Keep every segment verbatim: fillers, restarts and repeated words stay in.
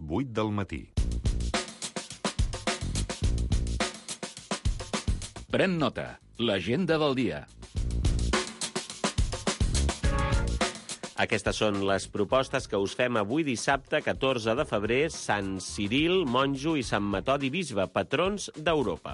vuit del matí. Pren nota, l'agenda del dia. Aquestes són les propostes que us fem avui dissabte, catorze de febrer, Sant Ciril, monjo, i Sant Metodi, bisbe, patrons d'Europa.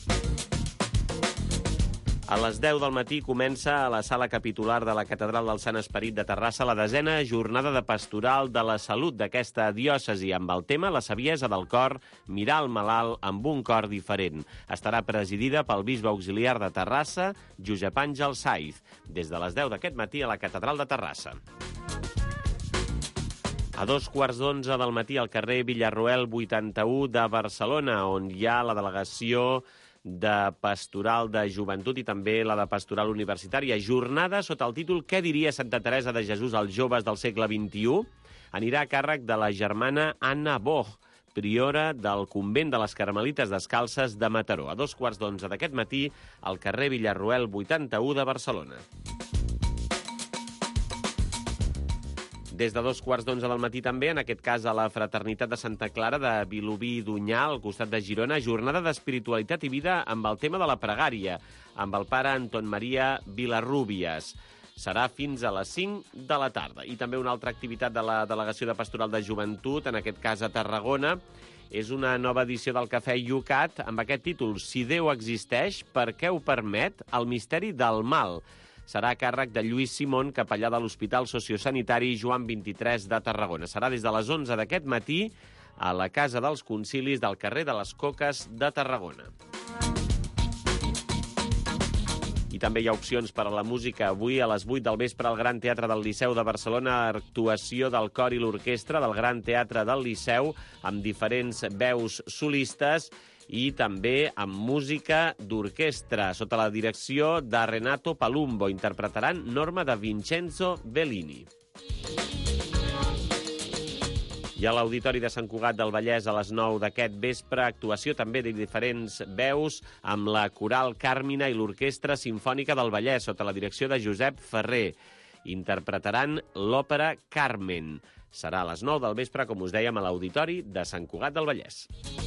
A les deu del matí comença a la sala capitular de la Catedral del Sant Esperit de Terrassa la desena jornada de pastoral de la salut d'aquesta diòcesi amb el tema La saviesa del cor, mirar el malalt amb un cor diferent. Estarà presidida pel bisbe auxiliar de Terrassa, Josep Àngel Saiz, des de les deu d'aquest matí a la Catedral de Terrassa. A dos quarts d'onze del matí al carrer Villarroel vuitanta-u de Barcelona, on hi ha la delegació de Pastoral de Joventut i també la de Pastoral Universitària. Jornada sota el títol Què diria Santa Teresa de Jesús als joves del segle vint-i-u? Anirà a càrrec de la germana Anna Boch, priora del convent de les Carmelites Descalces de Mataró. A dos quarts d'onze d'aquest matí al carrer Villarroel vuitanta-u de Barcelona. Des de dos quarts d'onze del matí també, en aquest cas a la Fraternitat de Santa Clara de Vilobí i Dunyà, al costat de Girona, jornada d'espiritualitat i vida amb el tema de la pregària, amb el pare Anton Maria Vilarrúbies. Serà fins a les cinc de la tarda. I també una altra activitat de la Delegació de Pastoral de Joventut, en aquest cas a Tarragona, és una nova edició del Cafè Yucat amb aquest títol Si Déu existeix, per què ho permet? El misteri del mal. Serà a càrrec de Lluís Simón, capellà de l'Hospital Sociosanitari Joan vint-i-tres de Tarragona. Serà des de les onze d'aquest matí a la Casa dels Concilis del carrer de les Coques de Tarragona. I també hi ha opcions per a la música. Avui a les vuit del vespre al Gran Teatre del Liceu de Barcelona, actuació del cor i l'orquestra del Gran Teatre del Liceu amb diferents veus solistes i també amb música d'orquestra, sota la direcció de Renato Palumbo. Interpretaran Norma de Vincenzo Bellini. I a l'Auditori de Sant Cugat del Vallès a les nou d'aquest vespre, actuació també de diferents veus amb la Coral Càrmina i l'Orquestra Simfònica del Vallès, sota la direcció de Josep Ferrer. Interpretaran l'òpera Carmen. Serà a les nou del vespre, com us dèiem, a l'Auditori de Sant Cugat del Vallès.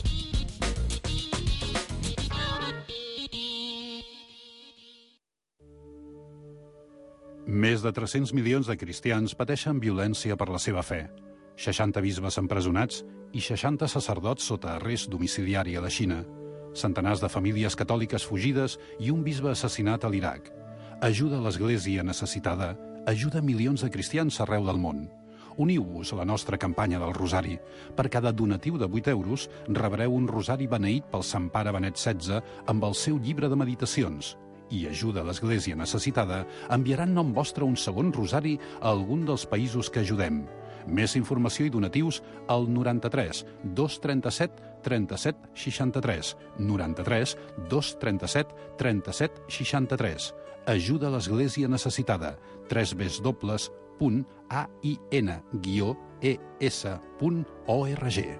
Més de tres-cents milions de cristians pateixen violència per la seva fe. seixanta bisbes empresonats i seixanta sacerdots sota arrest domiciliari a la Xina. Centenars de famílies catòliques fugides i un bisbe assassinat a l'Iraq. Ajuda a l'Església necessitada, ajuda milions de cristians arreu del món. Uniu-vos a la nostra campanya del Rosari. Per cada donatiu de vuit euros rebreu un rosari beneït pel Sant Pare Benet setze amb el seu llibre de meditacions. I ajuda a l'Església necessitada enviaran nom vostre un segon rosari a algun dels països que ajudem. Més informació i donatius al noranta-tres dos trenta-set trenta-set seixanta-tres, noranta-tres dos trenta-set trenta-set seixanta-tres. Ajuda a l'Església necessitada. tres w punt a i n guió e s punt org.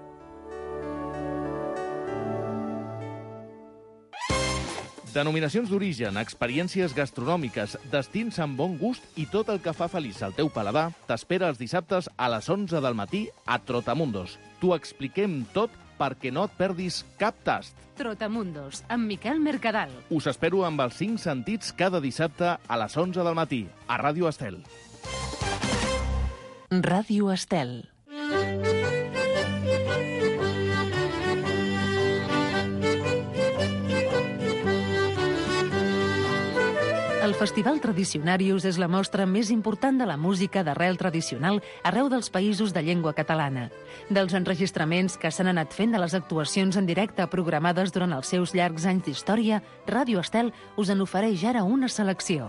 Denominacions d'origen, experiències gastronòmiques, destins amb bon gust i tot el que fa feliç al teu paladar t'espera els dissabtes a les onze del matí a Trotamundos. T'ho expliquem tot perquè no et perdis cap tast. Trotamundos, amb Miquel Mercadal. Us espero amb els cinc sentits cada dissabte a les onze del matí, a Ràdio Estel. Ràdio Estel. El Festival Tradicionarius és la mostra més important de la música d'arrel tradicional arreu dels països de llengua catalana. Dels enregistraments que s'han anat fent de les actuacions en directe programades durant els seus llargs anys d'història, Ràdio Estel us en ofereix ara una selecció.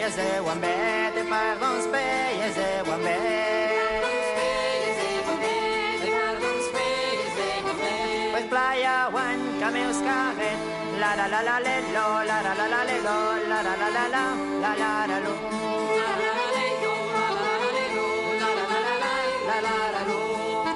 peies e guambet, e pardons peies e guambet. Pues playa guan, que meus carret, la la la la le lo, la la la la le lo, la la la la la, la la la lo. La la la le lo, la la la le lo, la la la la la, la la la lo.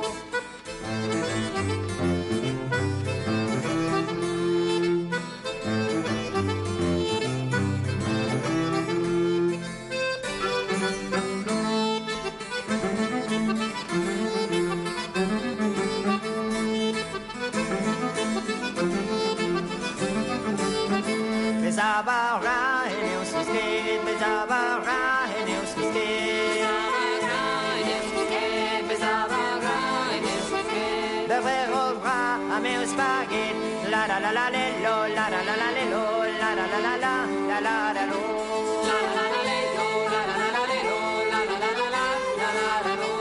Besava ra e neus fisquet, besava ra e neus fisquet. Besava ra e neus fisquet. De frère au bras a meus paguet, la la la la le lo, la la la la le lo, la la la la la, la la la lo. La la la la le lo, la la la la le lo, la la la la la, la la la lo.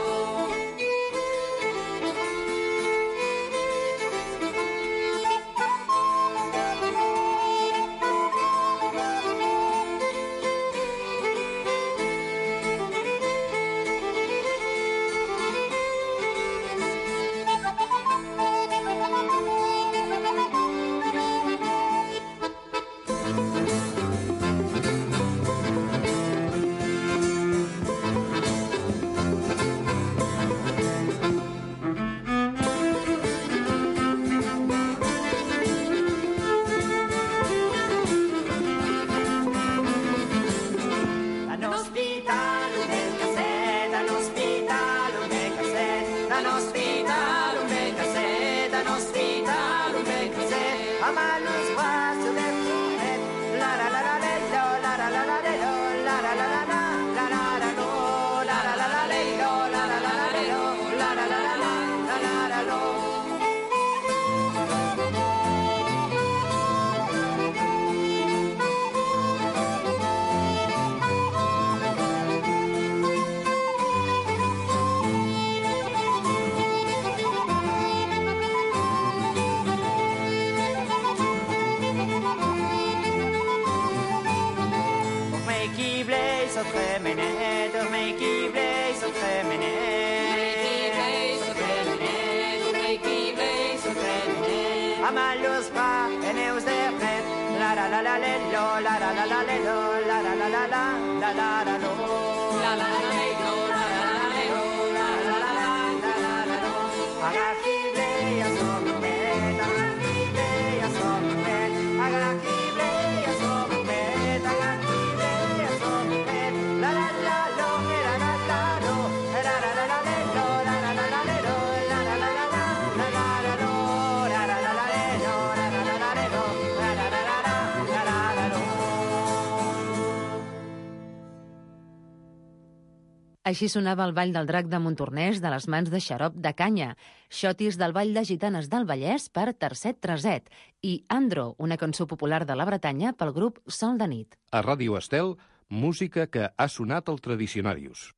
Així sonava el Ball del Drac de Montornès de les mans de Xarop de Canya, Xotis del Ball de Gitanes del Vallès per Tercet Treset i Andro, una cançó popular de la Bretanya pel grup Sol de Nit. A Ràdio Estel, música que ha sonat al Tradicionarius.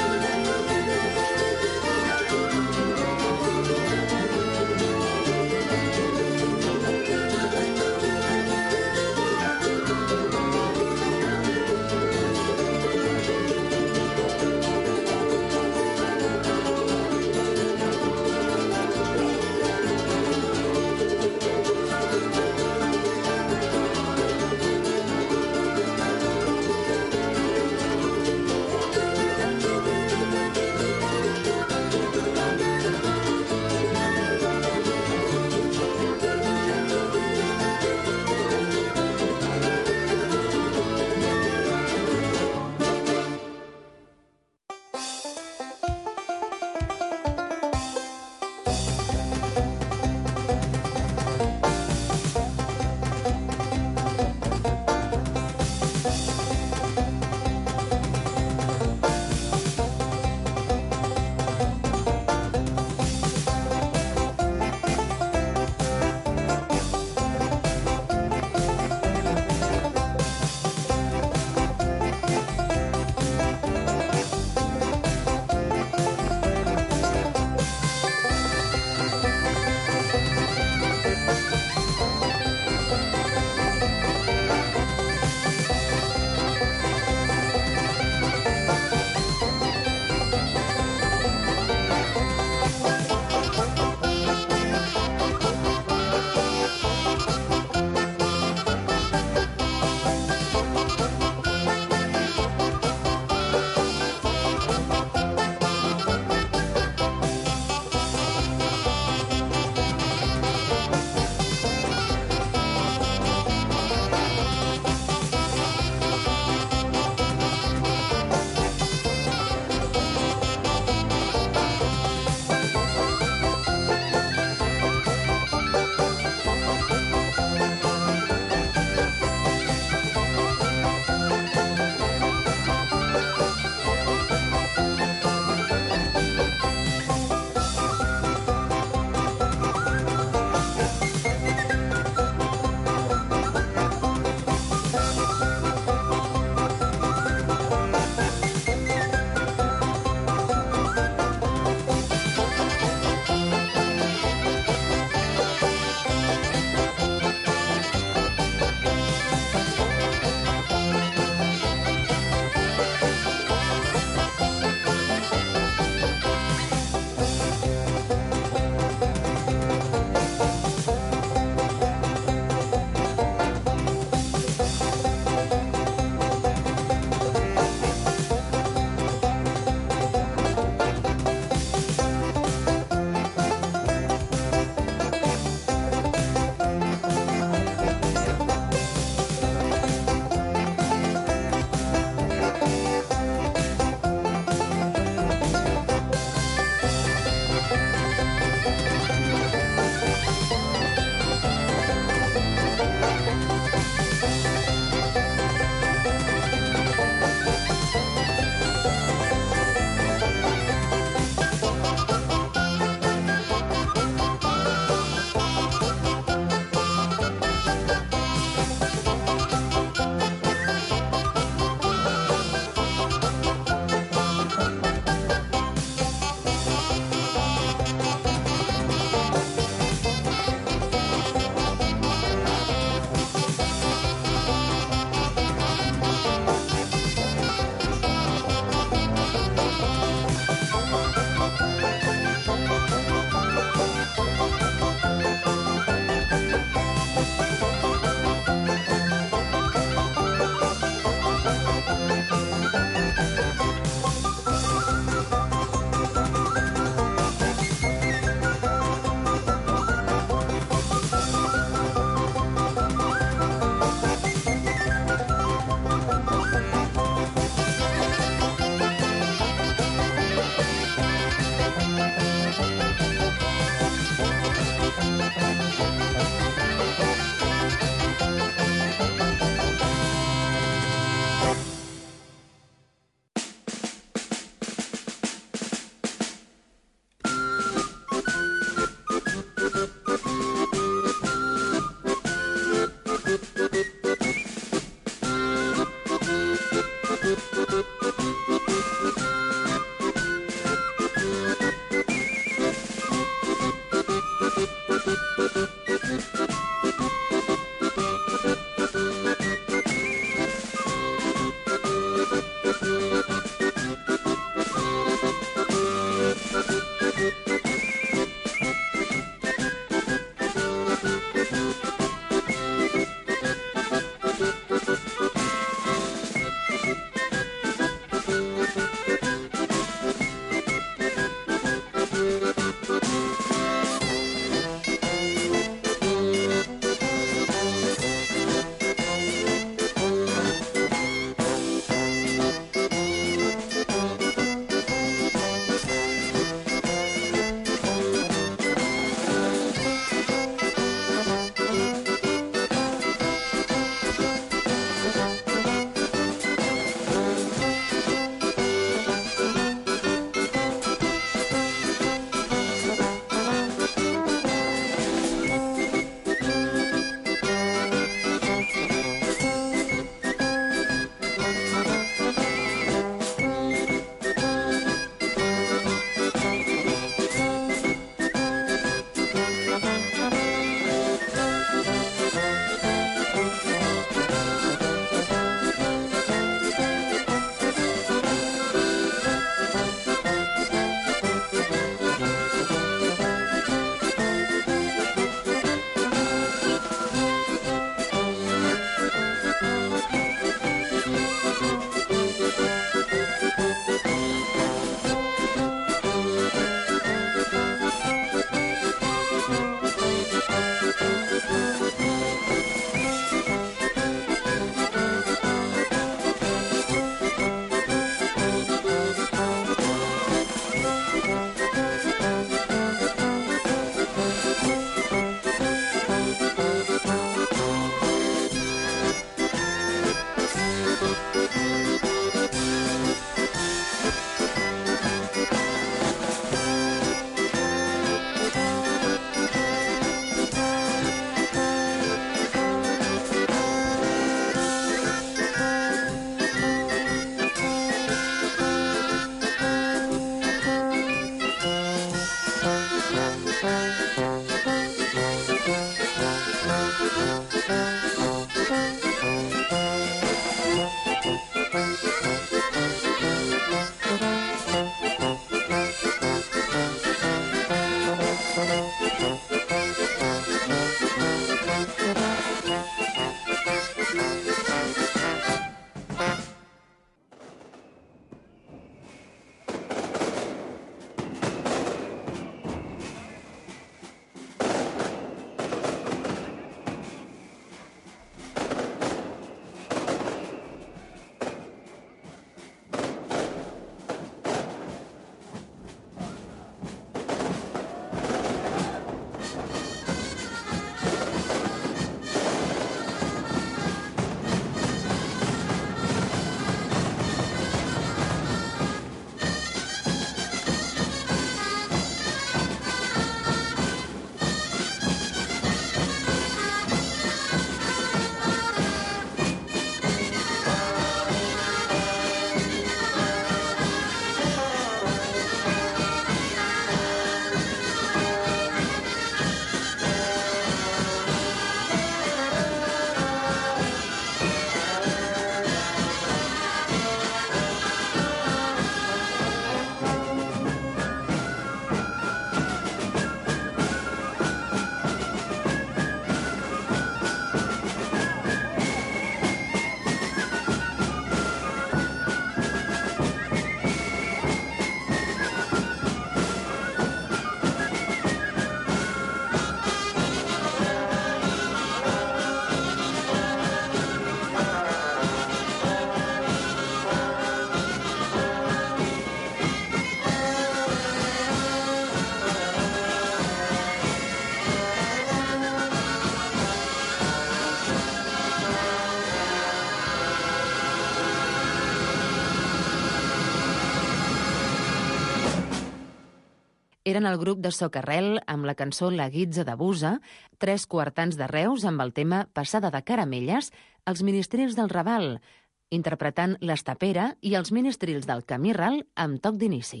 eren el grup de Socarrel amb la cançó La Guitza de Busa, Tres Quartans de Reus amb el tema Passada de Caramelles, els Ministrils del Raval, interpretant l'Estapera, i els Ministrils del Camí Ral amb toc d'inici.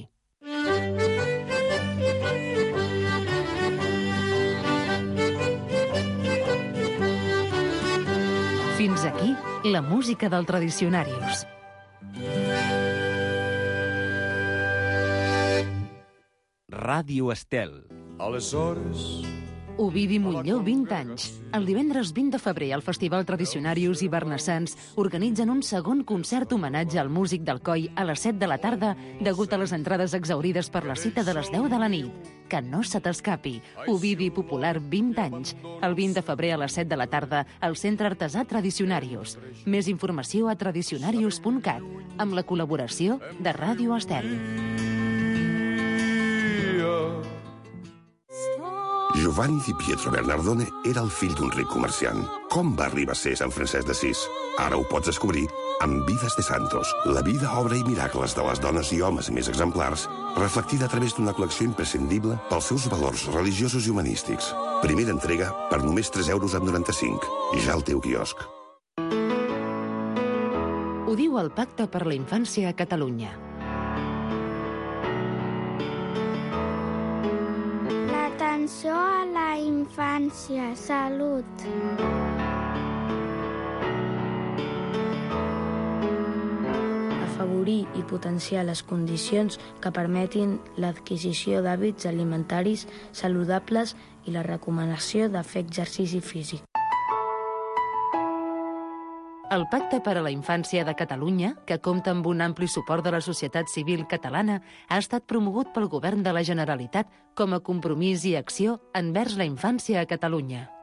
Fins aquí la música del Tradicionarius. Ràdio Estel. Aleshores... Ovidi Montllor, vint anys. El divendres vint de febrer, el Festival Tradicionarius i Barnassans organitzen un segon concert homenatge al músic d'Alcoi a les set de la tarda, degut a les entrades exaurides per la cita de les deu de la nit. Que no se t'escapi. Ovidi Popular, vint anys. El vint de febrer a les set de la tarda, al Centre Artesà Tradicionarius. Més informació a tradicionarius punt cat, amb la col·laboració de Ràdio Estel. Giovanni Di Pietro Bernardone era el fill d'un ric comerciant. Com va arribar a ser Sant Francesc d'Assís? Ara ho pots descobrir amb Vides de Santos, la vida, obra i miracles de les dones i homes més exemplars, reflectida a través d'una col·lecció imprescindible pels seus valors religiosos i humanístics. Primera entrega per només tres euros amb noranta-cinc. Ja al teu quiosc. Ho diu el Pacte per la Infància a Catalunya. L'atenció a la infància, salut. Afavorir i potenciar les condicions que permetin l'adquisició d'hàbits alimentaris saludables i la recomanació de fer exercici físic. El Pacte per a la Infància de Catalunya, que compta amb un ampli suport de la societat civil catalana, ha estat promogut pel Govern de la Generalitat com a compromís i acció envers la infància a Catalunya.